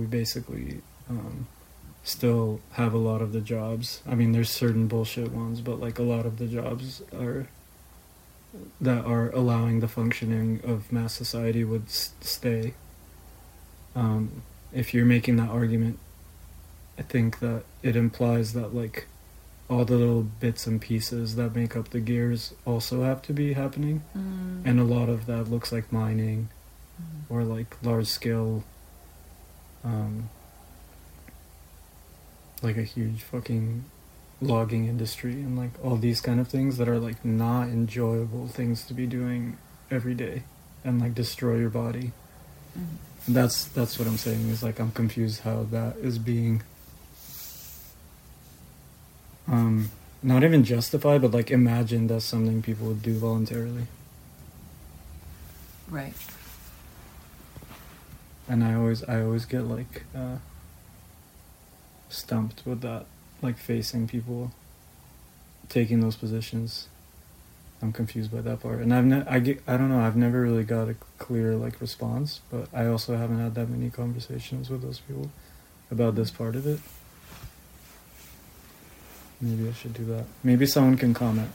basically still have a lot of the jobs. I mean, there's certain bullshit ones, but like a lot of the jobs that are allowing the functioning of mass society would stay. If you're making that argument, I think that it implies that like all the little bits and pieces that make up the gears also have to be happening, and a lot of that looks like mining or like large scale, like a huge fucking logging industry and like all these kind of things that are like not enjoyable things to be doing every day and like destroy your body. That's what I'm saying, is like I'm confused how that is being not even justified, but like imagined as something people would do voluntarily. Right. And I always get like stumped with that, like facing people taking those positions. I'm confused by that part, and I don't know, I've never really got a clear like response, but I also haven't had that many conversations with those people about this part of it. Maybe I should do that. Maybe someone can comment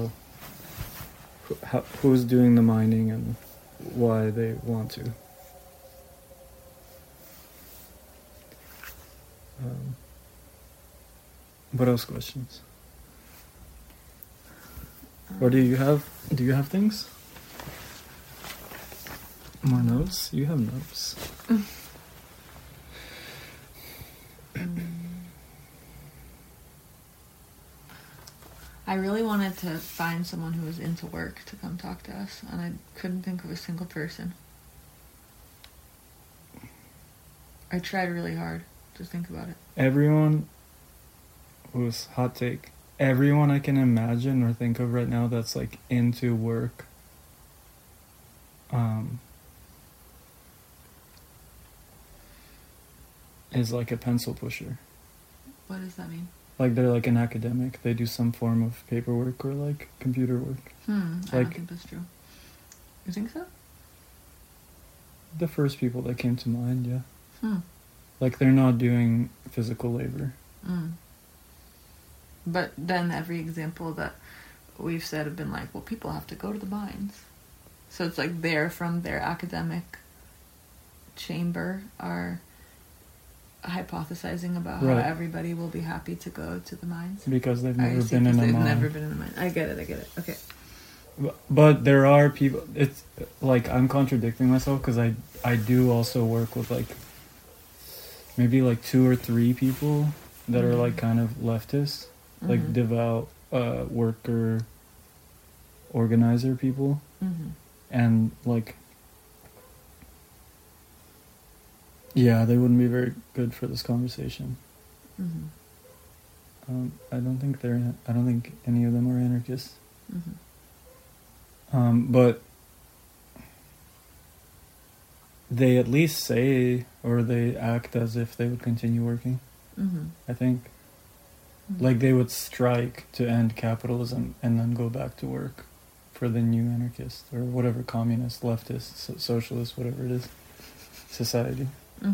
who's doing the mining and why they want to. What else questions? Or do you have things? More notes? You have notes. I really wanted to find someone who was into work to come talk to us, and I couldn't think of a single person. I tried really hard to think about it. Everyone who's hot take. Everyone I can imagine or think of right now that's like into work, is like a pencil pusher. What does that mean? Like they're like an academic. They do some form of paperwork or like computer work. I don't think that's true. You think so? The first people that came to mind, yeah. Like they're not doing physical labor. But then every example that we've said have been like, well, people have to go to the mines. So it's like they're from their academic chamber are hypothesizing about how everybody will be happy to go to the mines. Because they've never been in a mine. They've never been in a mine. I get it. Okay. But there are people, it's like I'm contradicting myself because I do also work with like maybe like 2 or 3 people that are like kind of leftist, like devout worker organizer people, and like yeah, they wouldn't be very good for this conversation. I don't think any of them are anarchists. But they at least say, or they act as if they would continue working. I think like they would strike to end capitalism and then go back to work for the new anarchist or whatever, communist, leftist, socialist, whatever it is, society.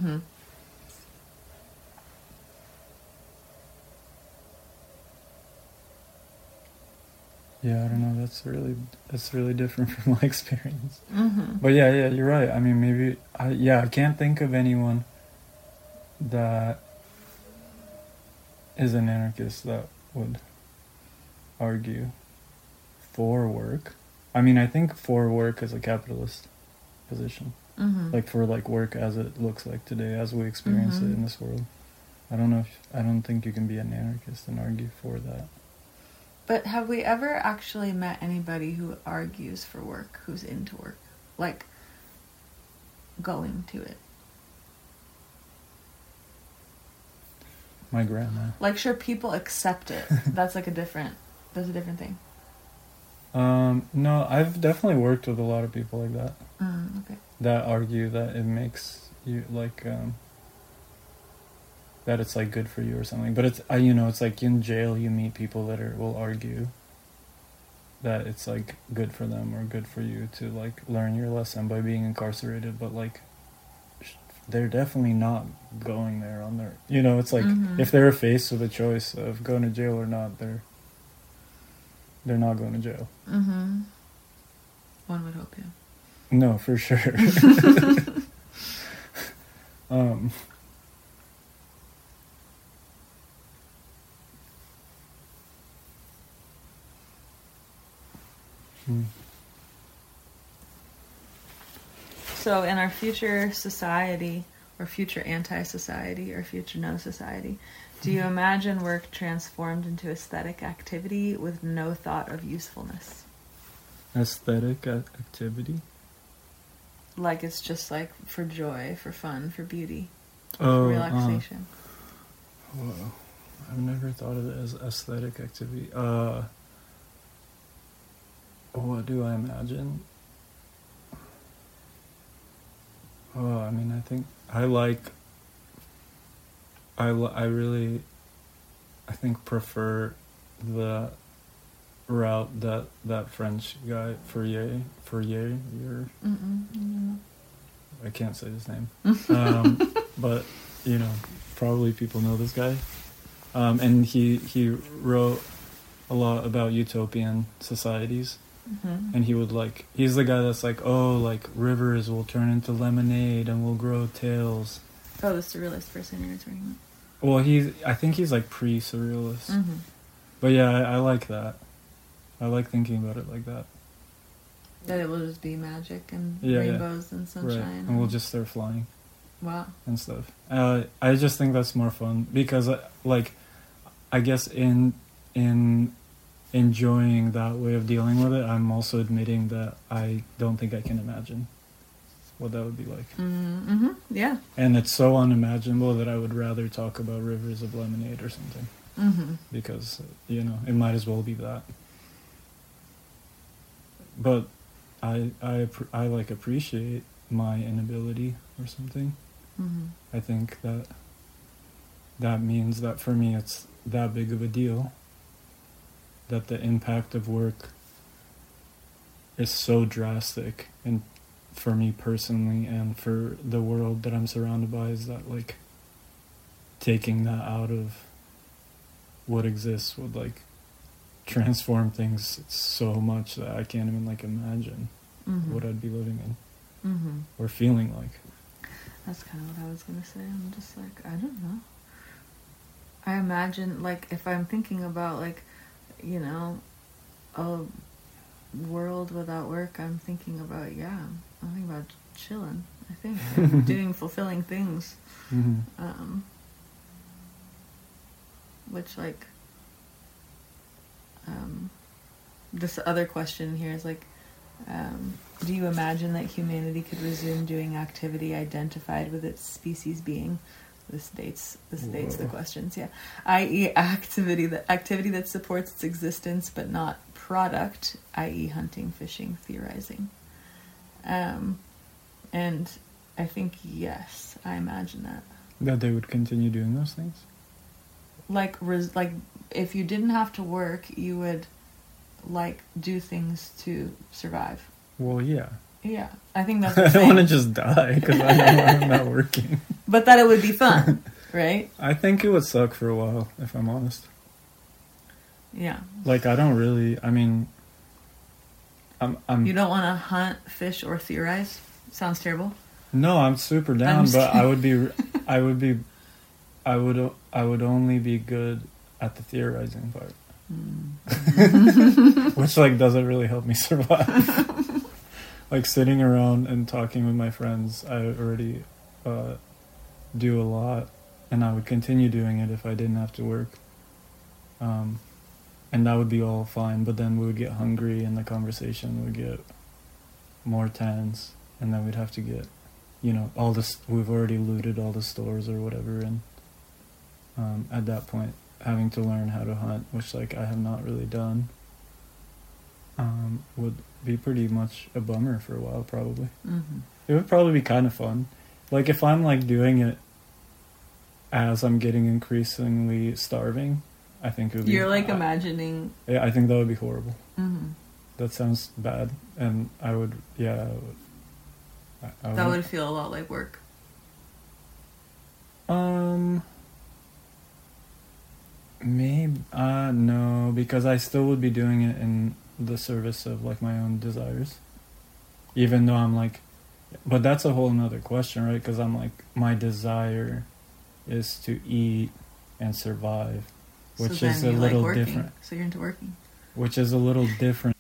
Yeah, I don't know. That's really different from my experience. But yeah, you're right. I mean, maybe I can't think of anyone that is an anarchist that would argue for work. I mean, I think for work is a capitalist position. Like for like work as it looks like today, as we experience it in this world. I don't think you can be an anarchist and argue for that. But have we ever actually met anybody who argues for work, who's into work? Like, going to it? My grandma. Like, sure, people accept it. That's a different thing. No, I've definitely worked with a lot of people like that. Okay. That argue that it makes you, like, that it's like good for you or something. But it's it's like in jail you meet people that will argue that it's like good for them or good for you to like learn your lesson by being incarcerated, but like they're definitely not going there on their, you know, it's like Mhm. if they're faced with a choice of going to jail or not, they're not going to jail. Mm-hmm. One would hope, yeah. No, for sure. um hmm. So in our future society, or future anti-society, or future no society, do you imagine work transformed into aesthetic activity with no thought of usefulness? Aesthetic activity. Like it's just like for joy, for fun, for beauty, Oh, for relaxation. Whoa. I've never thought of it as aesthetic activity. What do I imagine? Oh, I mean, I think I really, I think prefer the route that French guy Fourier, I can't say his name, but you know, probably people know this guy, and he wrote a lot about utopian societies. Mm-hmm. And he would like, he's the guy that's like, oh, like rivers will turn into lemonade and we'll grow tails. Oh, the surrealist person you're talking Well, I think he's like pre-surrealist. about. Mm-hmm. But yeah, I like that. I like thinking about it like that. That it will just be magic and Yeah, rainbows and sunshine. Right, and we'll just start flying. Wow. And stuff. I just think that's more fun because, like, I guess in enjoying that way of dealing with it, I'm also admitting that I don't think I can imagine what that would be like. Mm-hmm. Yeah. And it's so unimaginable that I would rather talk about rivers of lemonade or something. Mm-hmm. Because, you know, it might as well be that. But I like appreciate my inability or something. Mm-hmm. I think that means that for me it's that big of a deal. That the impact of work is so drastic, and for me personally and for the world that I'm surrounded by, is that like taking that out of what exists would like transform things so much that I can't even like imagine Mm-hmm. what I'd be living in Mm-hmm. or feeling like. That's kind of what I was gonna say. I'm just like, I don't know. I imagine, like, if I'm thinking about, like, you know, a world without work, I'm thinking about, I'm thinking about chilling, I think. Doing fulfilling things. Mm-hmm. Which, like, this other question here is, like, do you imagine that humanity could resume doing activity identified with its species being? This dates the questions, yeah. I.e. activity that supports its existence but not product, i.e. hunting, fishing, theorizing. And I think yes, I imagine that. That they would continue doing those things? Like if you didn't have to work, you would like do things to survive. Well, yeah. Yeah, I think that's I what don't want to just die because I'm not working. But that it would be fun, right? I think it would suck for a while, if I'm honest. Yeah. Like, I don't really, I mean, I'm You don't want to hunt, fish, or theorize? Sounds terrible. No, I'm super down, but I would only be good at the theorizing part. Which, like, doesn't really help me survive. Like, sitting around and talking with my friends, I already do a lot, and I would continue doing it if I didn't have to work. And that would be all fine, but then we would get hungry, and the conversation would get more tense, and then we'd have to get, you know, we've already looted all the stores or whatever, and at that point, having to learn how to hunt, which, like, I have not really done, would be pretty much a bummer for a while, probably. Mm-hmm. It would probably be kind of fun. Like, if I'm, like, doing it as I'm getting increasingly starving, I think it would be... You're, like, imagining... Yeah, I think that would be horrible. Mm-hmm. That sounds bad, and I would... Yeah, that would feel a lot like work. No, because I still would be doing it in the service of like my own desires, even though I'm like, but that's a whole nother question, right? Because I'm like, my desire is to eat and survive, which so is then a you little like working. different. So you're into working. Which is a little different.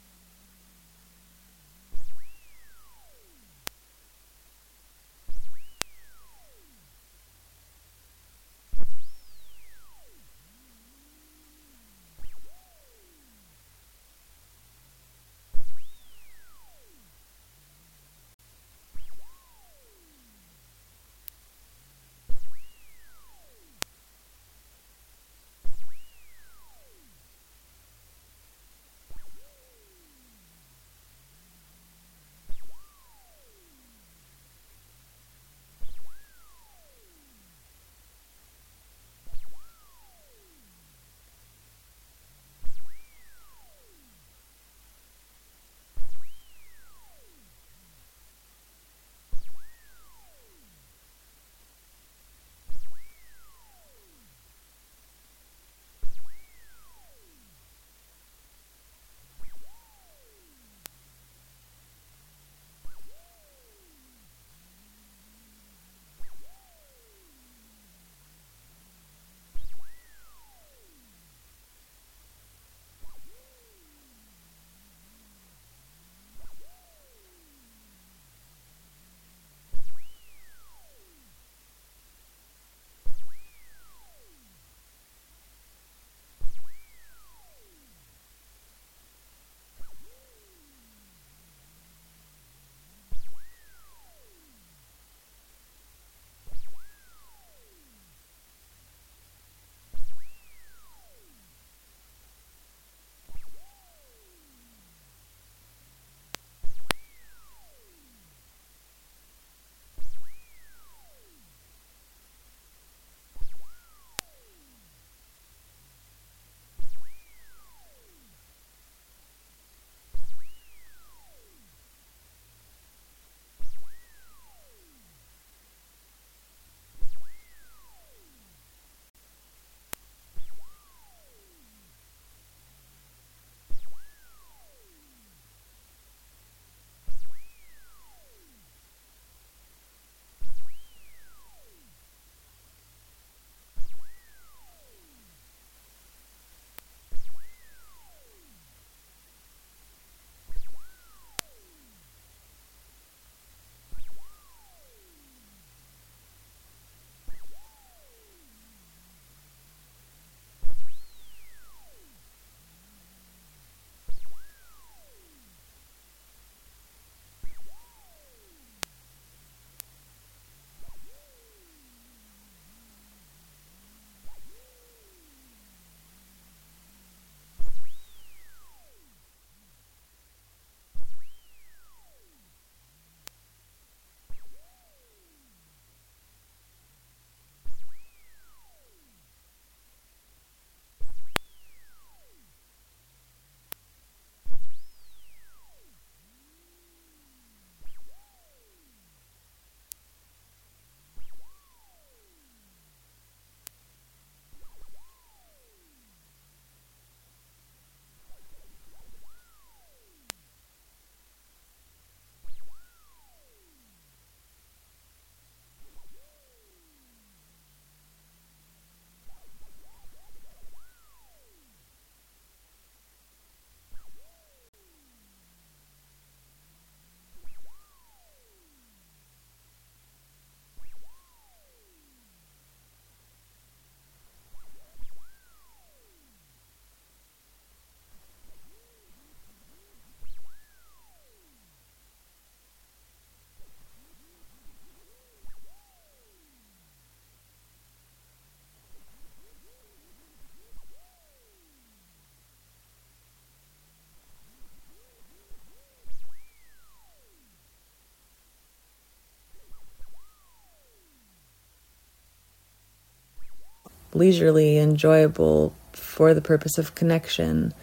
Leisurely, enjoyable, for the purpose of connection,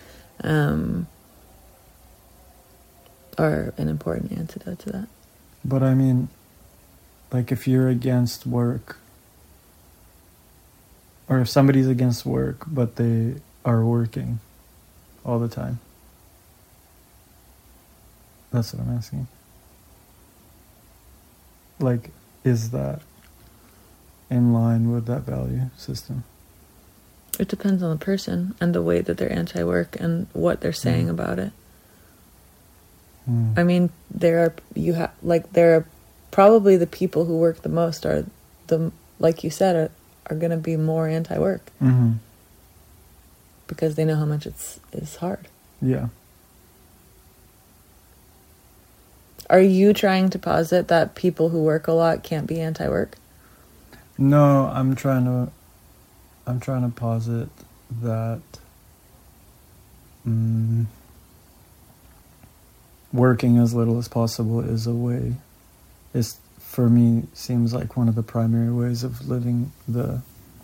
are an important antidote to that. But I mean, like if you're against work, or if somebody's against work, but they are working all the time? That's what I'm asking. Like, is that in line with that value system? It depends on the person and the way that they're anti-work and what they're saying about it. I mean, there are probably the people who work the most are like you said, are going to be more anti-work. Mm-hmm. Because they know how much it's hard. Yeah. Are you trying to posit that people who work a lot can't be anti-work? No, I'm trying to posit that working as little as possible is a way. For me, seems like one of the primary ways of living that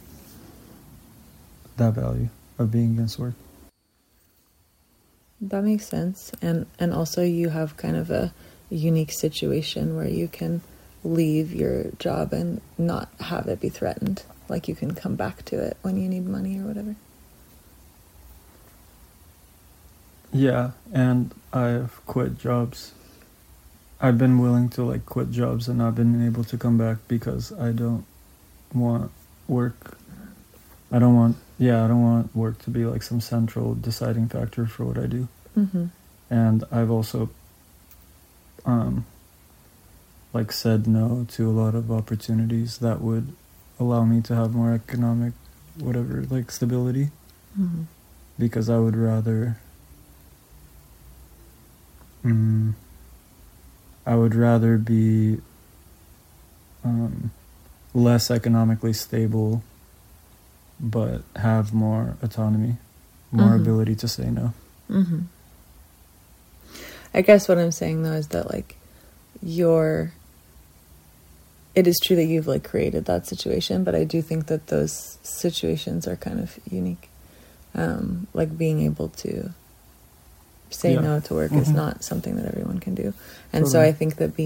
value of being against work. That makes sense. And also you have kind of a unique situation where you can leave your job and not have it be threatened. Like you can come back to it when you need money or whatever. Yeah, and I've quit jobs. I've been willing to like quit jobs and not been able to come back because I don't want work. I don't want work to be like some central deciding factor for what I do. Mm-hmm. And I've also like said no to a lot of opportunities that would allow me to have more economic like stability. Mm-hmm. Because I would rather be less economically stable but have more autonomy, more ability to say no. Mm-hmm. I guess what I'm saying though is that like it is true that you've like created that situation, but I do think that those situations are kind of unique. Like being able to say no to work is not something that everyone can do. And so I think that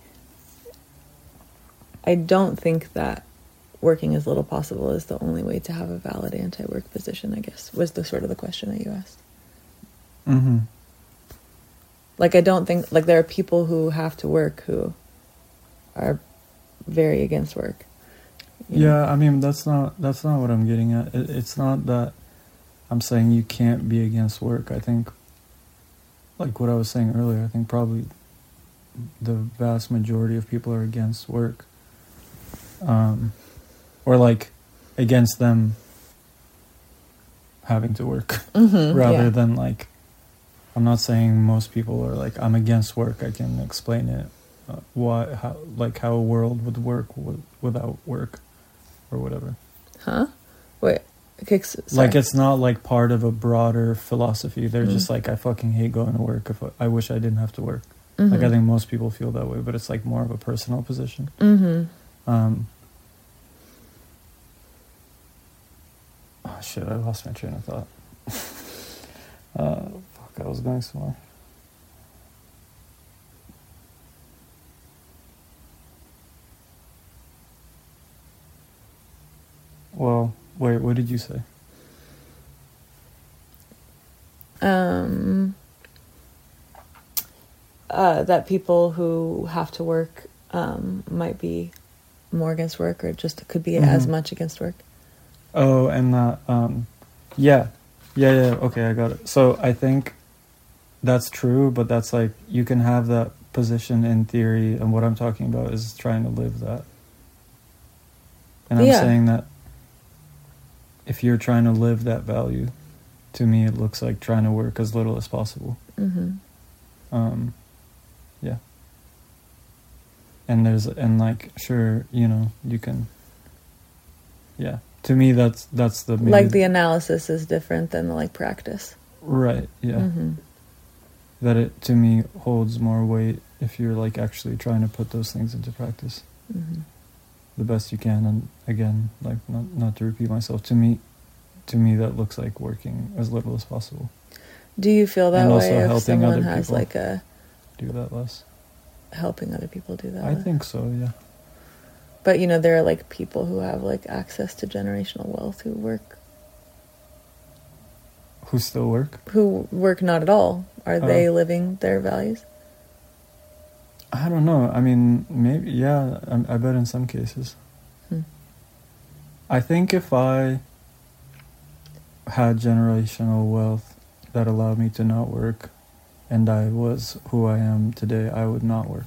I don't think that working as little possible is the only way to have a valid anti-work position, I guess, was the sort of the question that you asked. Mm-hmm. Like, I don't think, like, there are people who have to work who are very against work. Yeah, I mean, that's not what I'm getting at. It's not that I'm saying you can't be against work. I think, like what I was saying earlier, I think probably the vast majority of people are against work. Or like against them having to work rather than like, I'm not saying most people are like, I'm against work. I can explain it. How a world would work without work or whatever. Huh? Wait. Okay, like it's not like part of a broader philosophy. They're just like, I fucking hate going to work. I wish I didn't have to work. Like I think most people feel that way, but it's like more of a personal position. Oh shit, I lost my train of thought. Fuck, I was going somewhere. Well, wait, what did you say? That people who have to work might be more against work, or just could be as much against work. Oh, and that, yeah, okay, I got it. So I think that's true, but that's like, you can have that position in theory, and what I'm talking about is trying to live that. And I'm saying that if you're trying to live that value, to me it looks like trying to work as little as possible. Yeah. And like, sure, you can, yeah. To me, that's the main... Like the analysis is different than the like practice. Right, yeah. That it, to me, holds more weight if you're like actually trying to put those things into practice. The best you can. And again, like not to repeat myself, to me that looks like working as little as possible. Do you feel that and way also if someone has like a... do that less? Helping other people do that? I think so, yeah. But, there are, like, people who have, like, access to generational wealth who work Who still work? Who work not at all. Are they living their values? I don't know. I mean, maybe, yeah, I bet in some cases. I think if I had generational wealth that allowed me to not work, and I was who I am today, I would not work.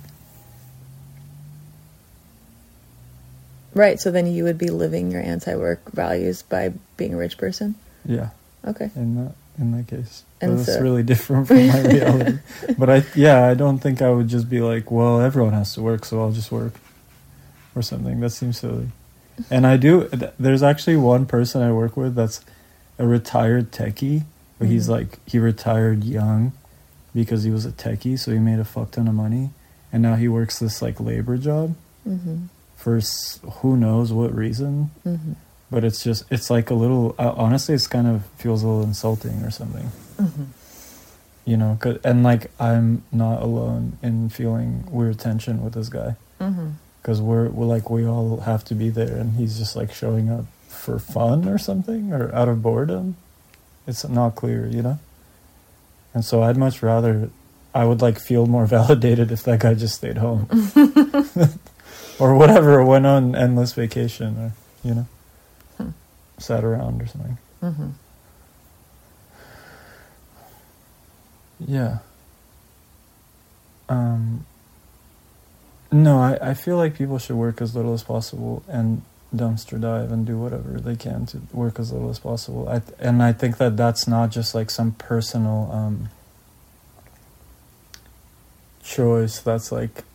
Right, so then you would be living your anti-work values by being a rich person? Yeah. Okay. In that case. And But it's so- really different from my reality. But I don't think I would just be like, well, everyone has to work, so I'll just work. Or something. That seems silly. And there's actually one person I work with that's a retired techie. But he's like, he retired young because he was a techie, so he made a fuck ton of money. And now he works this like labor job. For who knows what reason. But it's like a little, honestly, it's kind of feels a little insulting or something. You know, and like I'm not alone in feeling weird tension with this guy. Because we're like, we all have to be there, and he's just like showing up for fun or something, or out of boredom. It's not clear, you know? And so I'd much rather, I would like feel more validated if that guy just stayed home. Or whatever, went on endless vacation, or, you know, sat around or something. Yeah. No, I feel like people should work as little as possible and dumpster dive and do whatever they can to work as little as possible. And I think that that's not just like some personal choice that's like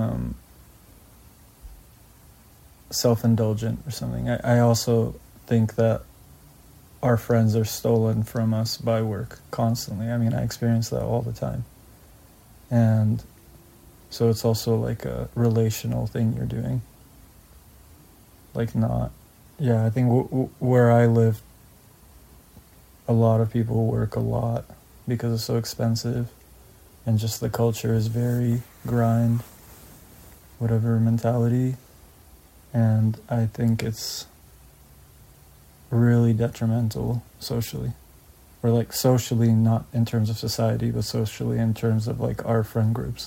self-indulgent or something. I also think that our friends are stolen from us by work constantly. I mean, I experience that all the time. And so it's also like a relational thing you're doing. Like not... Yeah, I think where I live, a lot of people work a lot because it's so expensive. And just the culture is very grind, whatever mentality. And I think it's really detrimental socially. Or like socially, not in terms of society, but socially in terms of like our friend groups.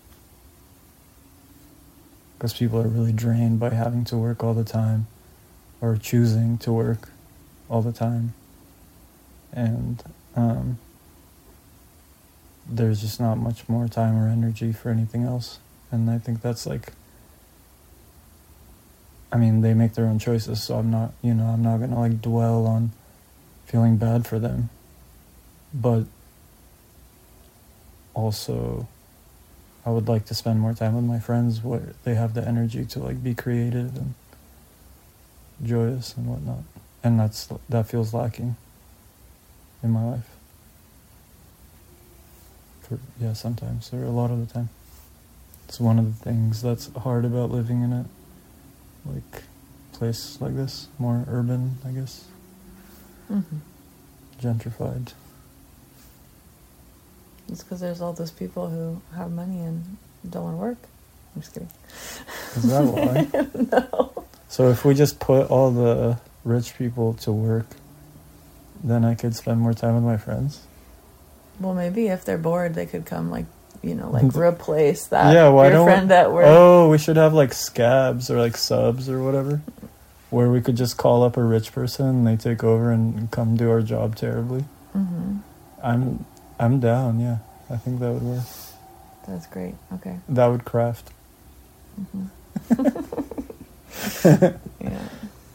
Because people are really drained by having to work all the time, or choosing to work all the time. And there's just not much more time or energy for anything else. And I think that's like... I mean, they make their own choices, so I'm not going to like dwell on feeling bad for them. But also, I would like to spend more time with my friends where they have the energy to like be creative and joyous and whatnot. And that feels lacking in my life. Sometimes, or a lot of the time. It's one of the things that's hard about living in a like place like this, more urban, I guess. Gentrified. It's because there's all those people who have money and don't want to work. I'm just kidding. Is that why? No. So if we just put all the rich people to work, then I could spend more time with my friends? Well, maybe if they're bored, they could come replace that. Yeah, why don't friend at work. Oh, we should have like scabs or like subs or whatever, where we could just call up a rich person and they take over and come do our job terribly. I'm down. Yeah, I think that would work. That's great. Okay. That would craft. Yeah.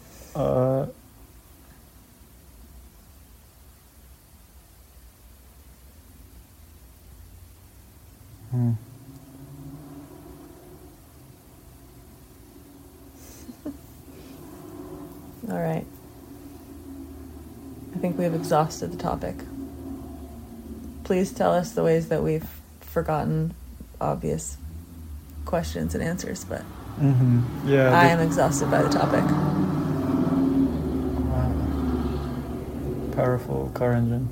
All right. I think we've exhausted the topic. Please tell us the ways that we've forgotten obvious questions and answers, but Yeah, I am exhausted by the topic. Wow. Powerful car engine.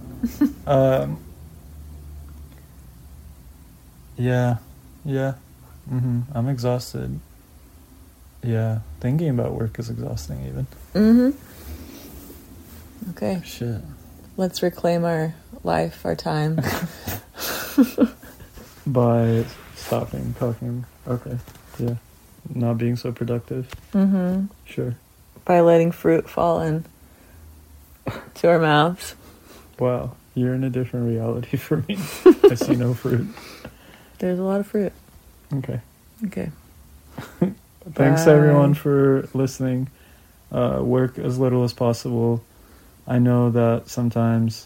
Yeah. I'm exhausted. Yeah, thinking about work is exhausting even. Okay. Shit. Let's reclaim our life, our time. By stopping talking. Okay. Yeah. Not being so productive. Mm-hmm. Sure. By letting fruit fall in to our mouths. Wow. You're in a different reality for me. I see no fruit. There's a lot of fruit. Okay. Okay. Thanks everyone for listening. Work as little as possible. I know that sometimes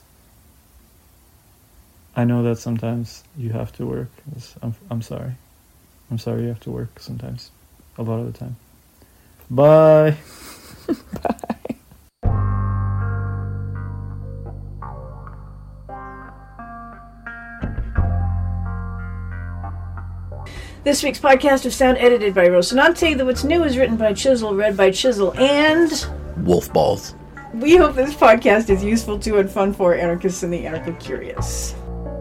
you have to work. I'm sorry. I'm sorry you have to work sometimes. A lot of the time. Bye. Bye. This week's podcast of sound edited by Rocinante. The What's New is written by Chisel, read by Chisel, and Wolf Balls. we hope this podcast is useful to and fun for anarchists and the anarcho-curious.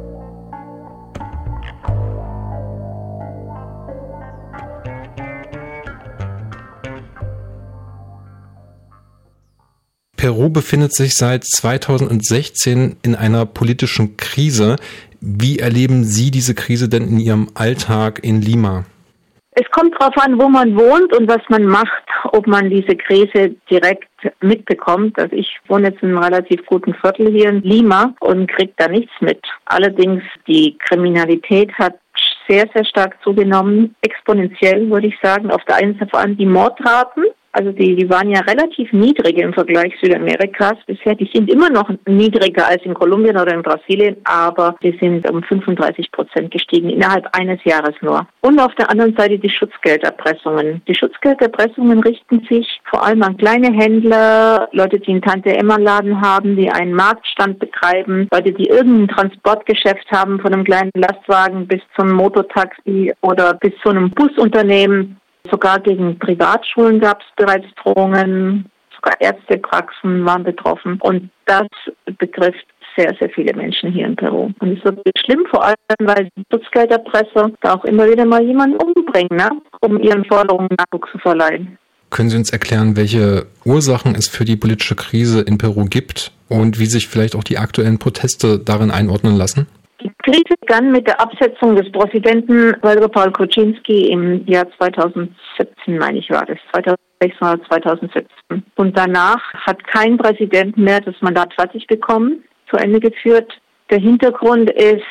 Peru befindet sich seit 2016 in einer politischen Krise. Wie erleben Sie diese Krise denn in Ihrem Alltag in Lima? Es kommt darauf an, wo man wohnt und was man macht, ob man diese Krise direkt mitbekommt. Also ich wohne jetzt in einem relativ guten Viertel hier in Lima und kriege da nichts mit. Allerdings, die Kriminalität hat sehr, sehr stark zugenommen, exponentiell würde ich sagen. Auf der einen Seite vor allem die Mordraten. Also die waren ja relativ niedrig im Vergleich Südamerikas bisher. Die sind immer noch niedriger als in Kolumbien oder in Brasilien, aber die sind um 35% gestiegen innerhalb eines Jahres nur. Und auf der anderen Seite die Schutzgelderpressungen. Die Schutzgelderpressungen richten sich vor allem an kleine Händler, Leute, die einen Tante-Emma-Laden haben, die einen Marktstand betreiben, Leute, die irgendein Transportgeschäft haben, von einem kleinen Lastwagen bis zum Motortaxi oder bis zu einem Busunternehmen. Sogar gegen Privatschulen gab es bereits Drohungen, sogar Ärztepraxen waren betroffen. Und das betrifft sehr, sehr viele Menschen hier in Peru. Und es ist wirklich schlimm, vor allem, weil die Schutzgelderpresser da auch immer wieder mal jemanden umbringen, ne? Um ihren Forderungen Nachdruck zu verleihen. Können Sie uns erklären, welche Ursachen es für die politische Krise in Peru gibt und wie sich vielleicht auch die aktuellen Proteste darin einordnen lassen? Die Krise begann mit der Absetzung des Präsidenten Pedro Paul Kuczynski im Jahr 2017, meine ich war das, 2016 oder 2017. Und danach hat kein Präsident mehr das Mandat fertig bekommen, zu Ende geführt. Der Hintergrund ist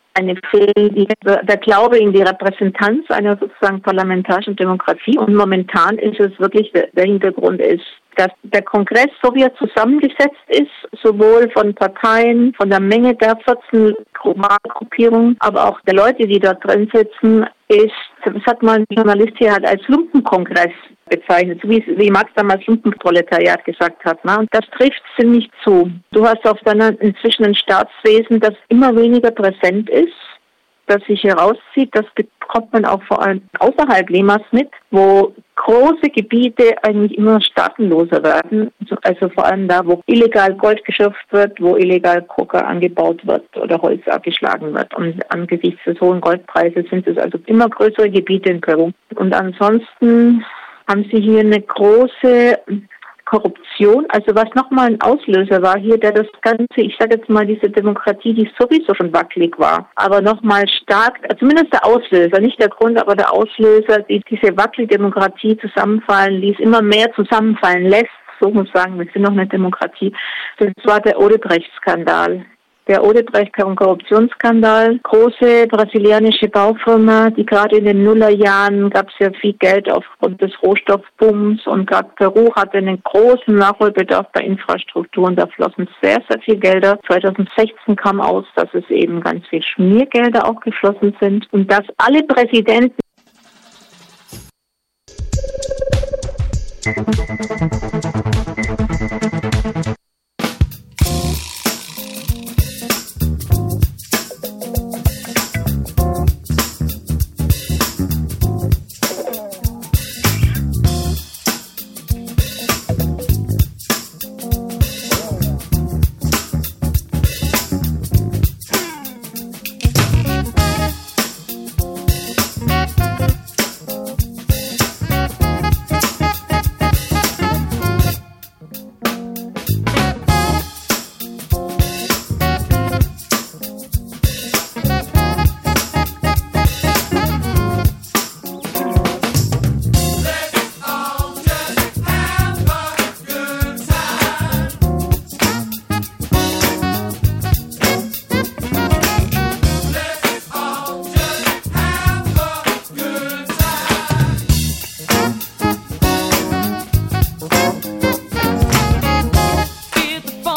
der Glaube in die Repräsentanz einer sozusagen parlamentarischen Demokratie. Und momentan ist es wirklich, der Hintergrund ist, dass der Kongress, so wie er zusammengesetzt ist, sowohl von Parteien, von der Menge der 14 Gruppierungen, aber auch der Leute, die dort drin sitzen, ist, das hat mal ein Journalist hier als Lumpenkongress bezeichnet, wie Marx damals Lumpenproletariat gesagt hat. Ne? Und das trifft ziemlich zu. Du hast auf deiner inzwischen ein Staatswesen, das immer weniger präsent ist, das sich herauszieht. Das bekommt man auch vor allem außerhalb Limas mit, wo große Gebiete eigentlich immer staatenloser werden. Also vor allem da, wo illegal Gold geschürft wird, wo illegal Coca angebaut wird oder Holz abgeschlagen wird. Und angesichts des hohen Goldpreises sind es also immer größere Gebiete in Peru. Und ansonsten haben sie hier eine große Korruption, also was nochmal ein Auslöser war hier, der das Ganze, ich sage jetzt mal, diese Demokratie, die sowieso schon wackelig war, aber nochmal stark, zumindest der Auslöser, nicht der Grund, aber der Auslöser, die diese wackelige Demokratie zusammenfallen ließ, immer mehr zusammenfallen lässt, so muss ich sagen, wir sind noch eine Demokratie, das war der Odebrecht-Skandal. Der Odebrecht-Korruptionsskandal, große brasilianische Baufirma, die gerade in den Nullerjahren gab es ja viel Geld aufgrund des Rohstoffbooms und gerade Peru hatte einen großen Nachholbedarf bei Infrastruktur und da flossen sehr, sehr viel Gelder. 2016 kam aus, dass es eben ganz viel Schmiergelder auch geflossen sind und dass alle Präsidenten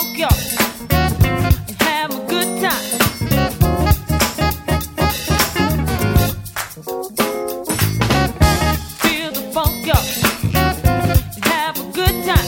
funk, y'all, and have a good time. Feel the funk, y'all, and have a good time.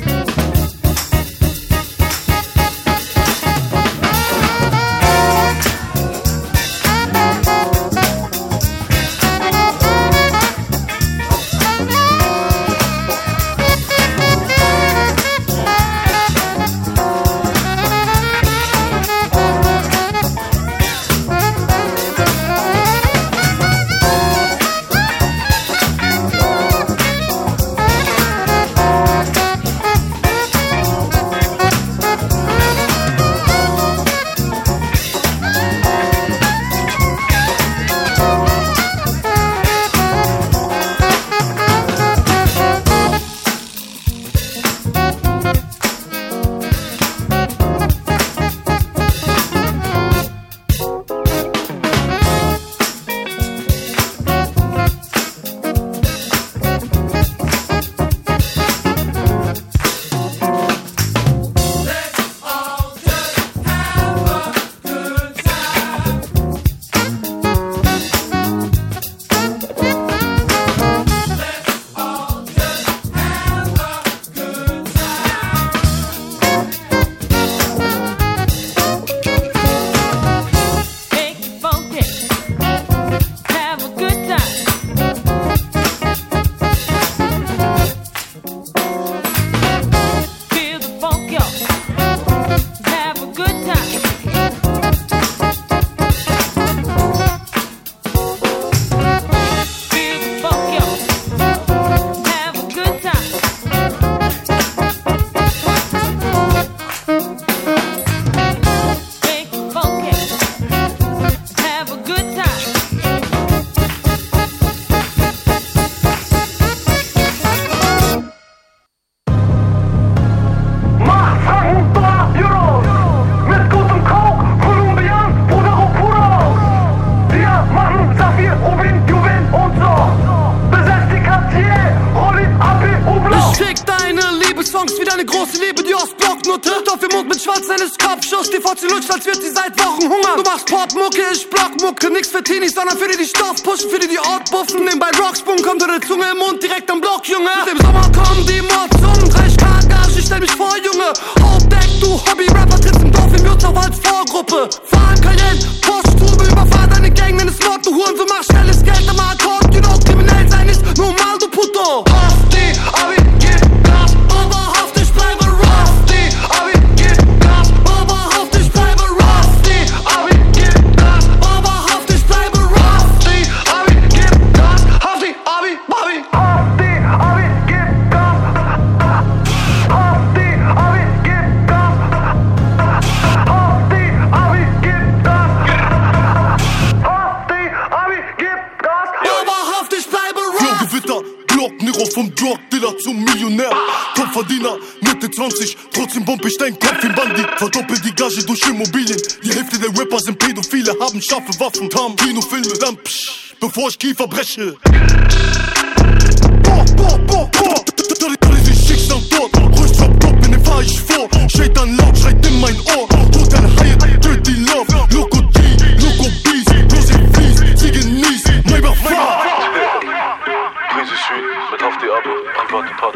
Als wird sie seit Wochen hungern. Du machst Popmucke, ich Blockmucke. Nix für Teenies, sondern für die Stoff pushen, für die Ort buffen. Nebenbei Rocksprung, kommt eure Zunge im Mund direkt am Block, Junge. Mit dem Sommer kommen die Mordsummen, 30k Gage, ich stell mich vor, Junge. Hauptdeck, du Hobby-Rapper, trittst im Dorf im Wirtshaus als Vorgruppe. Fahren Cayenne, Poststube, überfahr deine Gang, nenn es Mord, du Huren, so mach schnelles Geld am Akkord. You know, kriminell sein ist normal, du Puto. Hafti, Abi, gib Gas, oberhaft, ich bleibe Rafti, Abi, gib Gas, oberhaft, ich bleibe Rafti, Abi, gib Gas, oberhaft, ich bleibe Rafti, Abi, gib Gas, Hafti, Abi, Bobby, Hafti, Abi, gib Gas, Hafti, Abi, gib Gas, Hafti, Abi, gib Gas, Hafti, Abi, gib Gas, oberhaft, ich bleibe Rafti. Gewitter, Glock, Nero vom Drug-Dealer zum Millionär. Topverdiener, Mitte 20, trotzdem bomb ich deinen Kopf im Bandit. Verdoppel die Gage durch Immobilien. Die Hälfte der Rapper sind Pädophile, haben scharfe Waffen. Tam, Kinofilme, dann psch, bevor ich Kiefer breche. Boah, boah, boah, boah. Da ist die Schicksal dort. Ruhig drop, drop, in den fahr ich vor. Shade dann laut, schreit in mein Ohr. Tut deine Haie, töt die Love. Loco D, Loco Beast, Rosé Fleece, sie genießt, Maybach fahr. Prise Street mit Hafti Abi, private Party.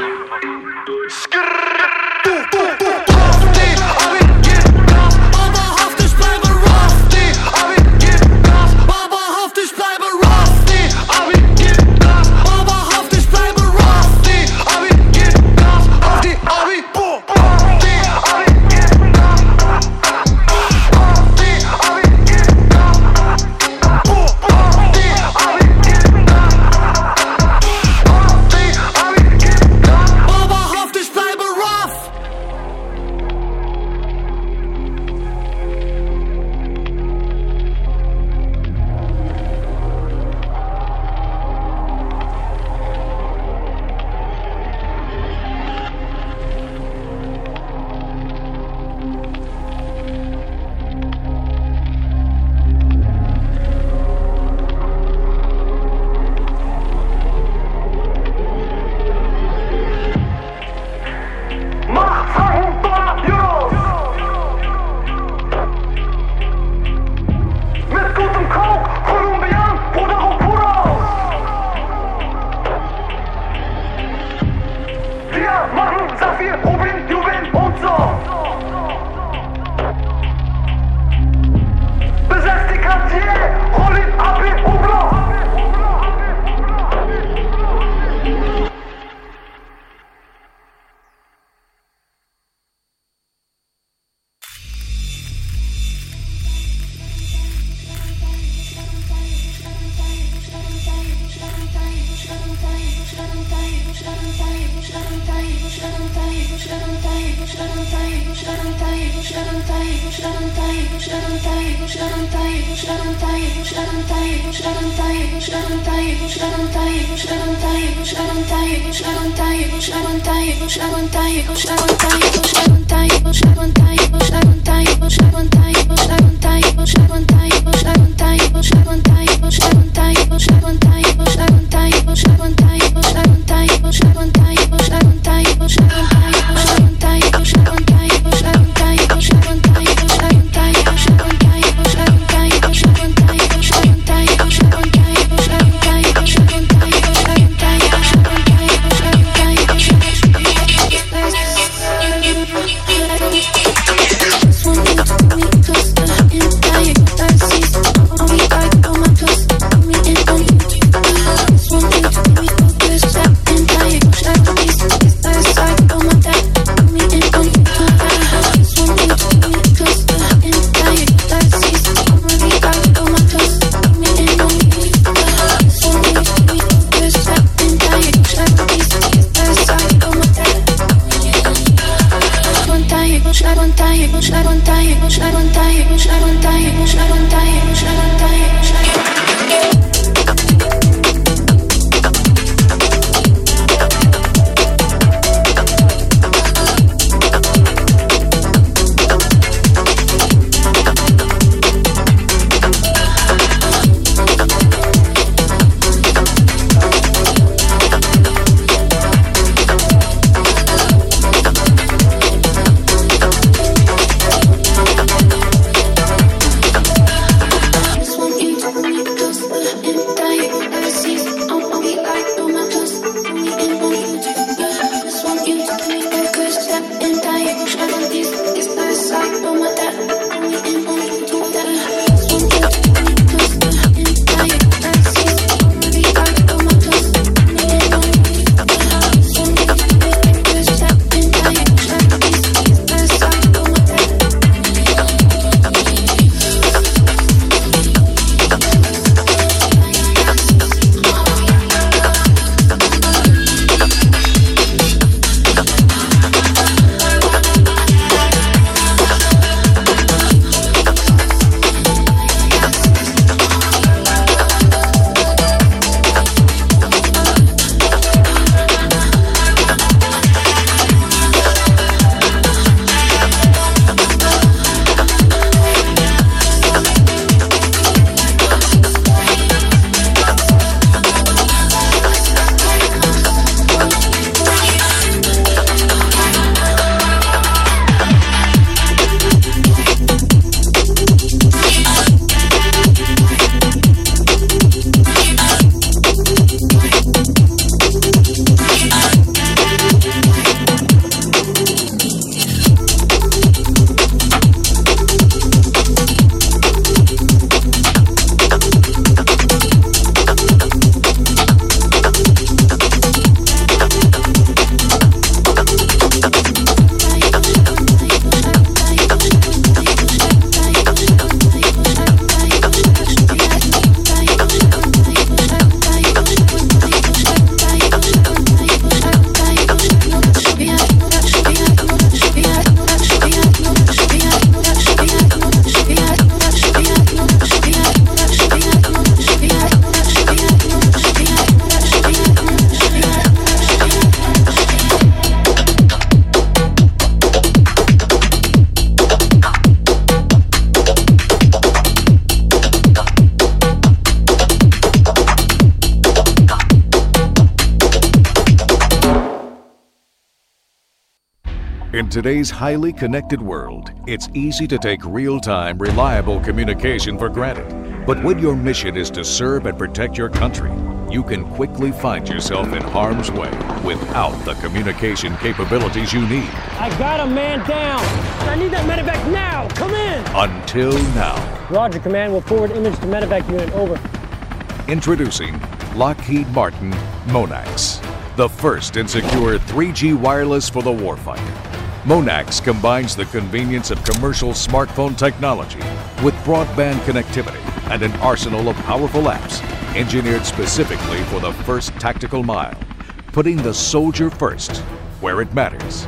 In today's highly connected world, it's easy to take real-time, reliable communication for granted. But when your mission is to serve and protect your country, you can quickly find yourself in harm's way without the communication capabilities you need. I got a man down. I need that medevac now. Come in. Until now. Roger, Command. We'll forward image to medevac unit. Over. Introducing Lockheed Martin Monax, the first and secure 3G wireless for the warfighter. Monax combines the convenience of commercial smartphone technology with broadband connectivity and an arsenal of powerful apps engineered specifically for the first tactical mile, putting the soldier first where it matters.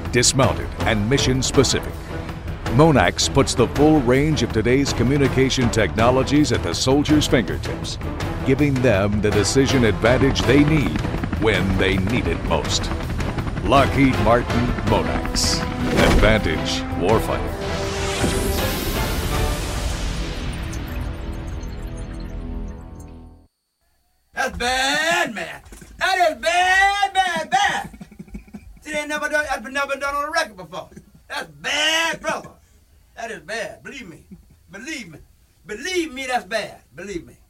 dismounted, and mission-specific. Monax puts the full range of today's communication technologies at the soldier's fingertips, giving them the decision advantage they need when they need it most. Lockheed Martin Monax. Advantage Warfighter. That's bad, man. That is bad, bad, bad. See, that's never been done on a record before. That's bad, brother. That is bad. Believe me. Believe me. Believe me, that's bad. Believe me.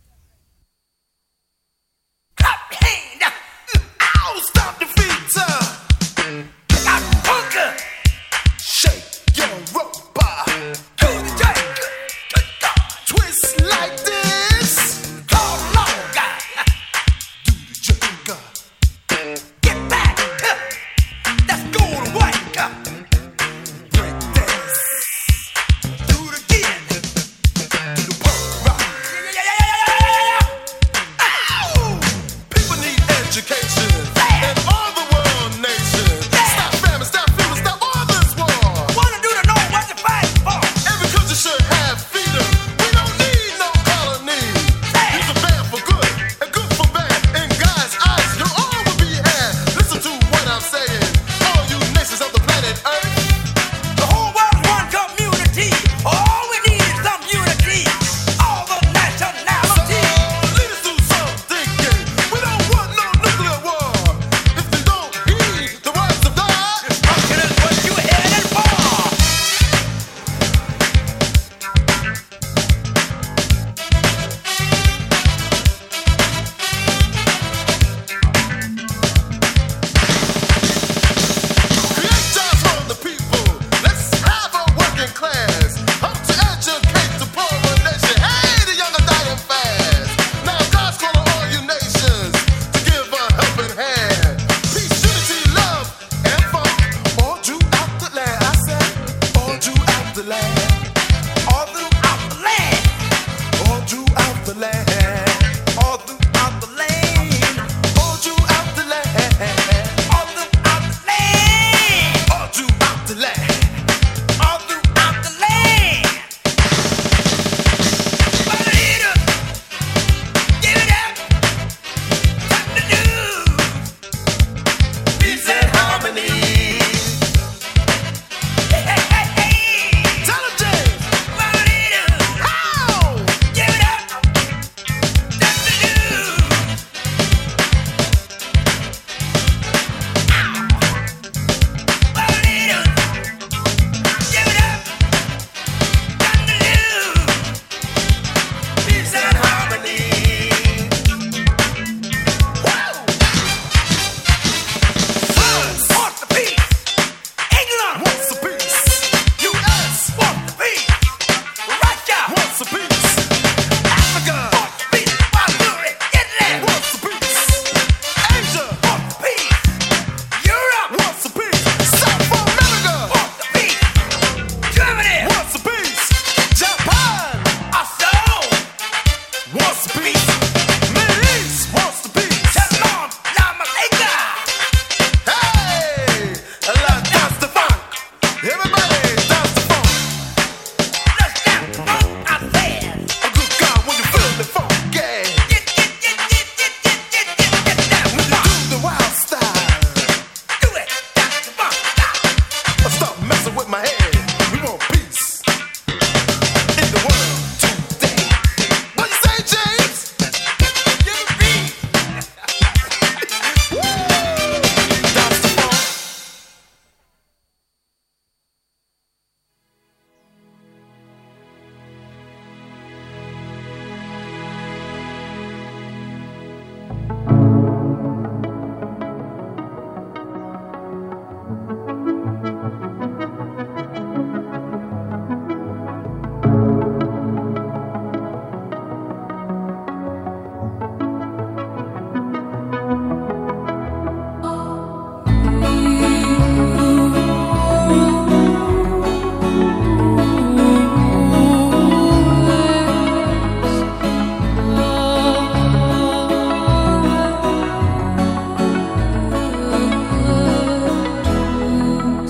Clap your hand. Ow, stop the feet, sir. Got bunker. Shake your robot. Do the jake. Twist like this. Come along, guy. Do the jake. Get back. That's going away. Break dance. Do it again. Do the punk rock. Ow! People need education in all the world nations.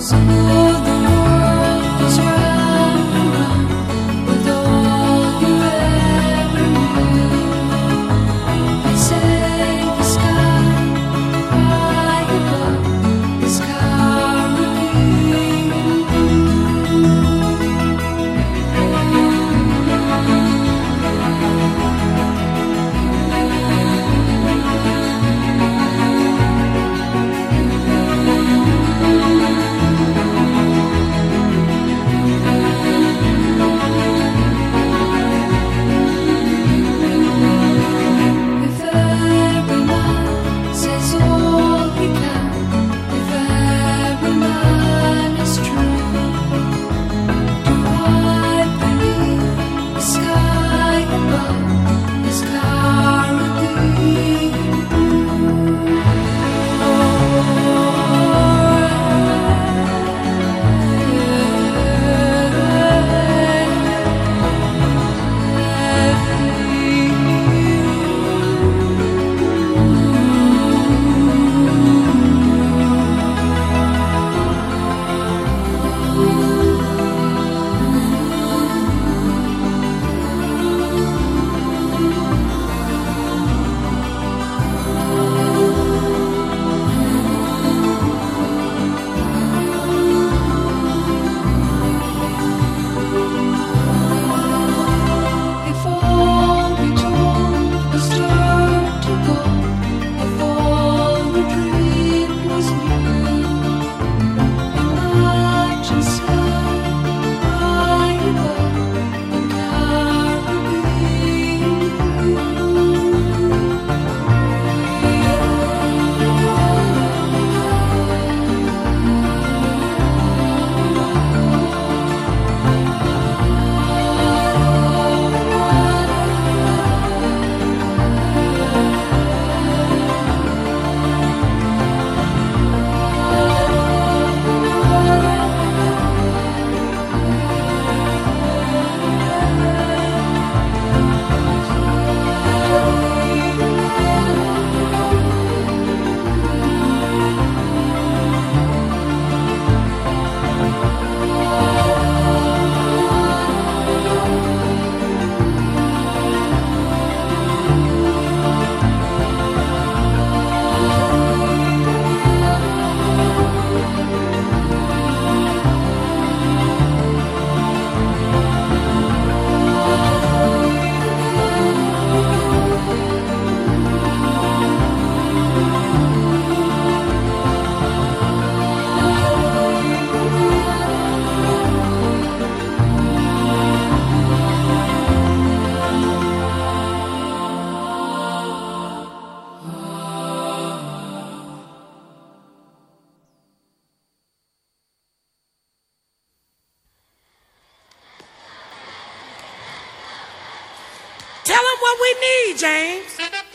Tell them what we need, James.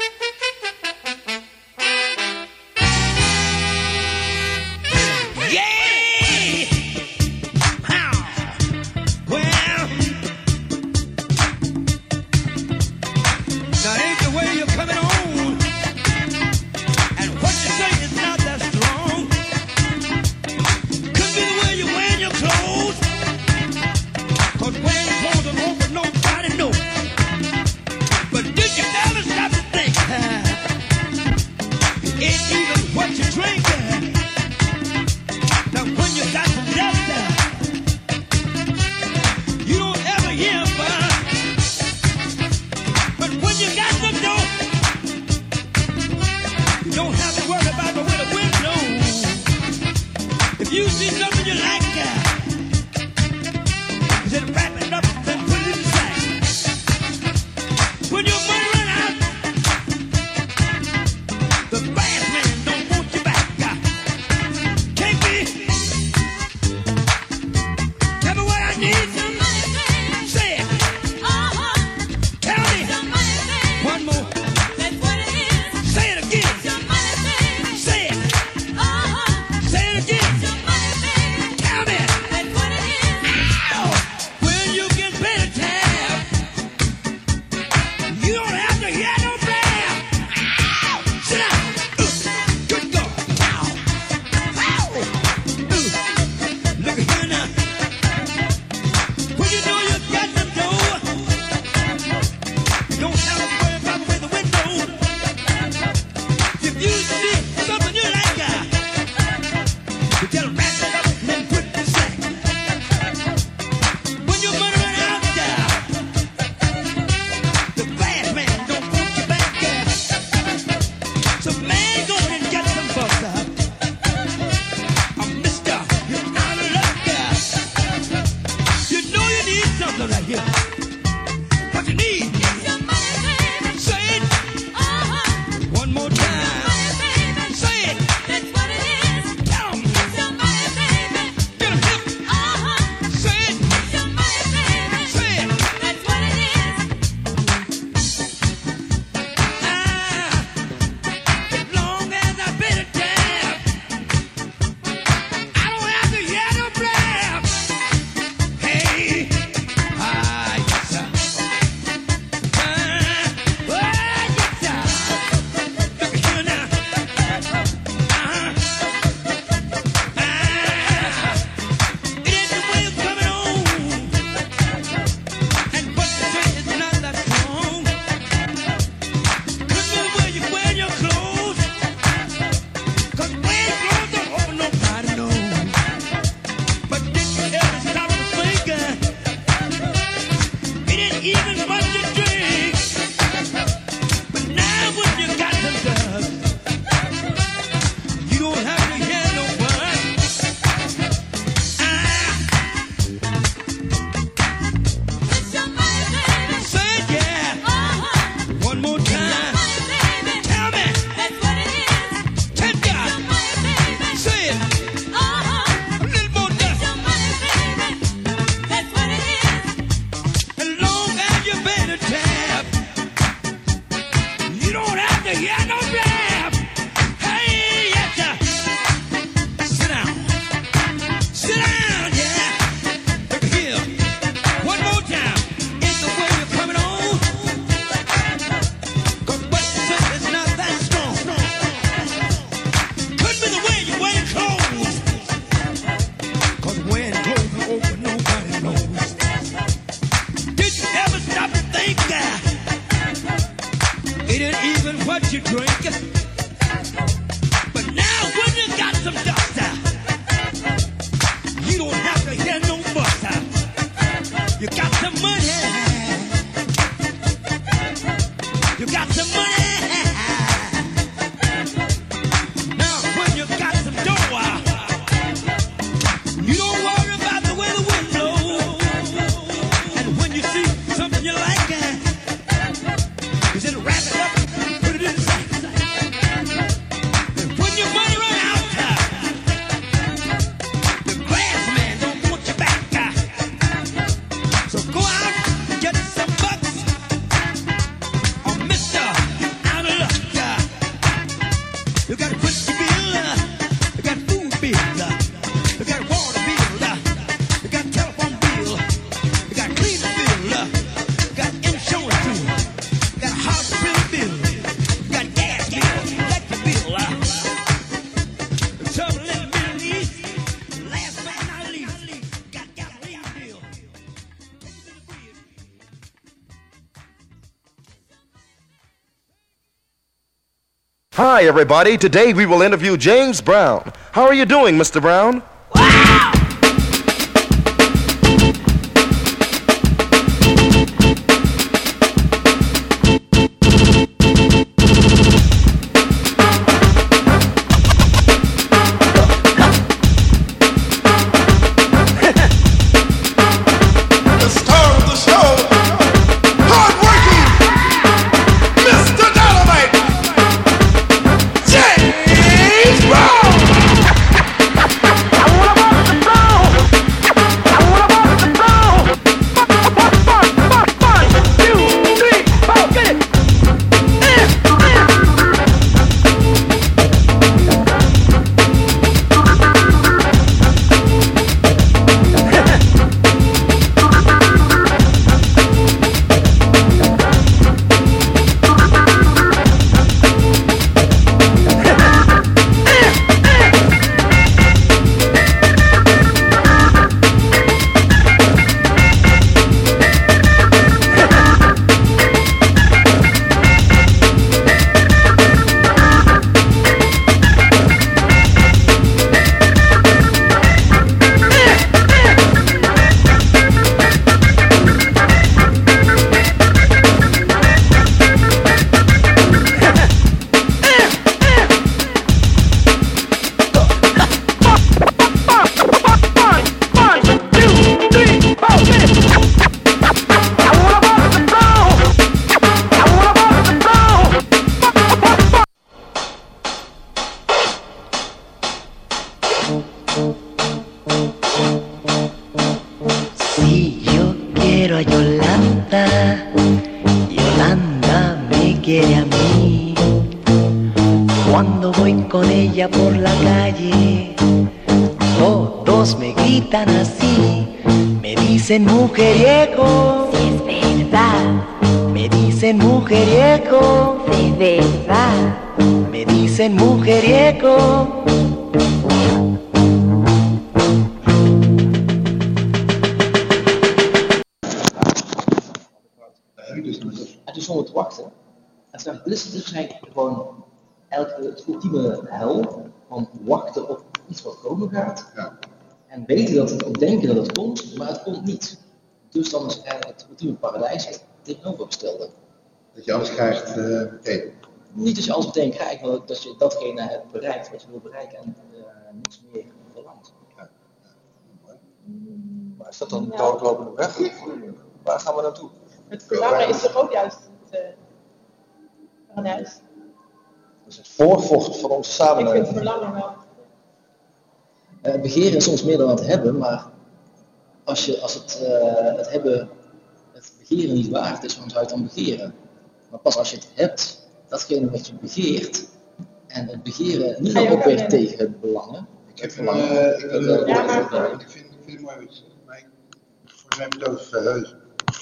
Yeah! How? Well, that ain't the way you're coming on. And what you say is not that strong. Could be the way you're wearing your clothes. 'Cause wearing clothes don't open nobody knows. But did you ever stop to think? what you drink. But now when you got some dust, you don't have to hear no fuss. You got some money. You got some money. Now when you got some dough, you don't worry about the way the wind blows. And when you see something you like, you just wrap it up, put it in the sack. And when your money run out, the grass man don't want you back. So go out and get some bucks, or Mr. Out of luck. You got a whiskey bill, you got food bill, you got water bill, you got telephone bill, you got cleaning bill, you got insurance bill, you got hospital bill, you got gas bill, electric bill. The trouble in the Middle East, last but not least, got gasoline bill. Hi, everybody. Today we will interview James Brown. How are you doing, Mr. Brown? The star of the show, hard-working, Mr. Dynamite, James Brown. Si yo quiero a Yolanda, Yolanda me quiere a mí. Cuando voy con ella por la calle, todos me gritan así. Me dicen mujeriego, si es verdad. Me dicen mujeriego, si es verdad. Me dicen mujeriego. En toen stond we te wachten. En toen dacht ik, dit is eigenlijk gewoon het ultieme hel. Van wachten op iets wat komen gaat. Ja. En weten dat het, denken dat het komt, maar het komt niet. Dus dan is eigenlijk het ultieme paradijs het tegenovergestelde. Dat je alles krijgt meteen. Niet dat je alles meteen krijgt, maar dat je datgene hebt bereikt wat je wil bereiken en niks meer verlangt. Ja. Maar is dat dan de doodlopende weg? Waar gaan we naartoe? Het verlangen is toch ook juist het paradijs? Dat is het voorvocht van onze samenleving. Ik vind het verlangen wel. Begeren is soms meer dan het hebben, maar als het hebben, het begeren niet waard is, waarom zou je het dan begeren? Maar pas als je het hebt, datgene wat je begeert, en het begeren niet nog opweegt tegen het belangen. Ik vind het mooi wat je zegt, maar voor mij heb je het over verheugen.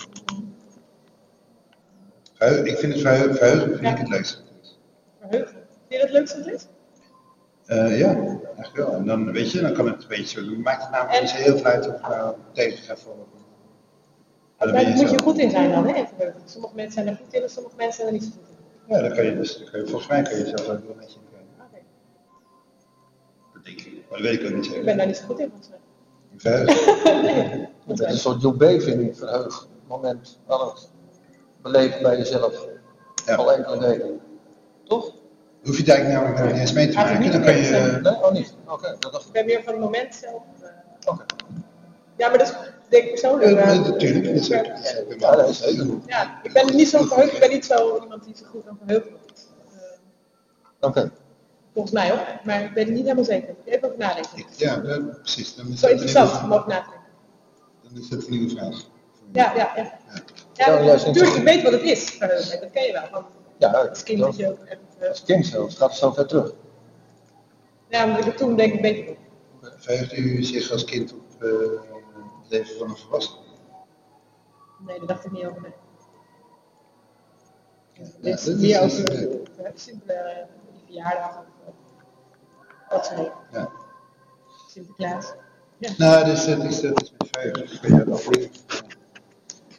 Ik vind het verheugen vind ik het leukste. Verheugen? Vind je dat het leukste het is? Ja, eigenlijk wel. En dan weet je, dan kan het een beetje zo doen. Maakt het namelijk niet zo heel veel uit of ik nou tegen ga vallen. Daar moet je goed in zijn dan, hè? Verheugen. Sommige mensen zijn er goed in en sommige mensen zijn er niet zo goed in. Ja, dan kan je dus, volgens mij kan je zelfs ook wel met je krijgen. Oké. Dat denk ik. Maar dat weet ik ook niet zeker. Ik ben daar niet zo goed in, volgens mij. Verheugd. Het is een soort Job vind ik, verheugd moment aan het beleven bij jezelf. Al enkele weken. Toch? Hoef je het eigenlijk namelijk nog niet eens mee te maken. Dan kan je... Nee, oh niet. Oké, dat dacht ik. Ik ben meer van het moment zelf. Oké. Ja, maar dat is denk ik persoonlijk. Natuurlijk, dat is ook. Ja, dat is zeker. Ja, ik ben niet zo verheugd. Ik ben niet zo iemand die zich goed kan verheugen. Oké. Volgens mij hoor. Maar ik weet het niet helemaal zeker. Ik moet even over nadenken. Ja, precies. Dan is Zo dat interessant om over na te denken. Dan is dat een nieuwe vraag. Ja. Ja, natuurlijk, ik weet wat het is, verheugen. Dat ken je wel. Van, Ja, als kind dat je ook hebt. Als kind zelfs, gaat het zo ver terug. Ja, maar ik toen denk ik beter op. Verheugt u zich als kind op het leven van een volwassene? Nee, daar dacht ik niet over. Nee. Ja, Dit is dat meer is over simpele verjaardag of dat soort dingen. Ja. Sinterklaas. Ja. Nou, dus dat is met verheugen. Kun je dat afleren.